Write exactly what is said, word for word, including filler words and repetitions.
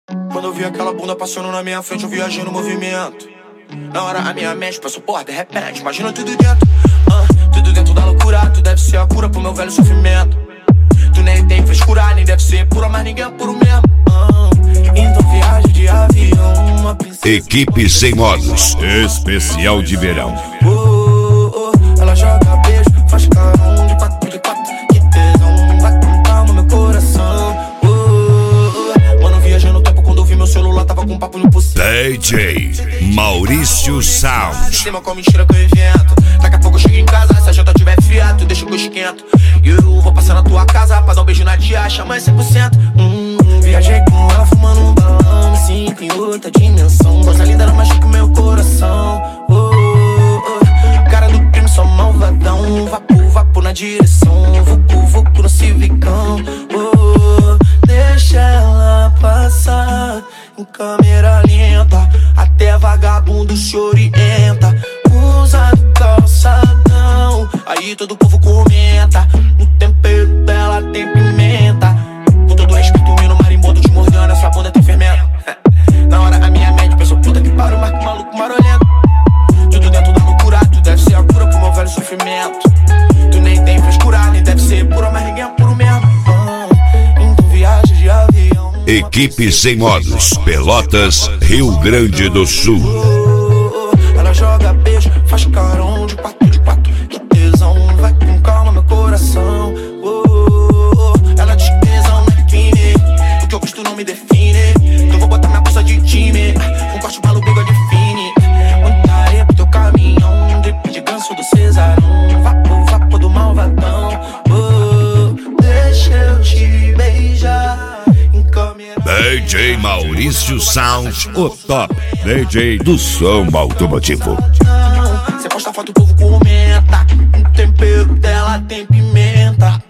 Quando eu vi aquela bunda passando na minha frente, eu viajei no movimento. Na hora a minha mente passou, porra, de repente, imagina tudo dentro. uh, Tudo dentro da loucura, tu deve ser a cura pro meu velho sofrimento. Tu nem tem frescura, nem deve ser pura, mas ninguém é puro mesmo. uh, Então viagem de avião, uma princesa. Equipe Sem Modos, especial de verão. uh, uh, Ela joga beijo, faz carão de quatro de quatro. Que tesão, vai com calma meu coração. uh, uh, Mano, viajei no tempo quando eu vi meu celular, tava com um papo no possível. D J Maurício Sound. Sistema com mentira com evento. Daqui a pouco eu chego em casa, se a janta tiver fria, tu deixa que eu esquento. E eu vou passar na tua casa pra dar um beijo na tia, chama cem por cento. hum, Viajei com ela fumando um balão, me sinto em outra dimensão. Coisa linda, ela machuca o meu coração. oh, oh, oh. Cara do crime, só malvadão. Vapo, vapo na direção. Vucu, vucu no civicão. oh, Deixa ela passar em câmera lenta, até vagabundo se orienta. Usa do calçadão, aí todo o povo comenta. No tempero dela tem pimenta. Com todo respeito, meu marimbondo te mordendo, essa bunda tem fermento. Na hora a minha mente pensou, puta que pariu, mas que maluco marolento. Tudo dentro da loucura, tu deve ser a cura pro meu velho sofrimento. Tu nem tem frescura, nem deve ser pura, mas ninguém é puro mesmo. ah, Então viagem de avião. Equipe Sem Modos, Pelotas, Rio Grande do Sul. Ela joga beijo, faz carão de quatro de quatro. Que tesão, vai com calma meu coração. oh, oh, oh. Ela diz que tesão não é crime, o que eu gosto não me define. Então vou botar minha bolsa de time, um corte balo, bigode fine. Muita areia pro teu caminhão, drip de ganso do Cesarão. Vapo, vapo do malvadão. oh, Deixa eu te beijar em câmera. D J Maurício Sound, o top D J do som automotivo. Cê posta foto, o povo comenta. O tempero dela tem pimenta.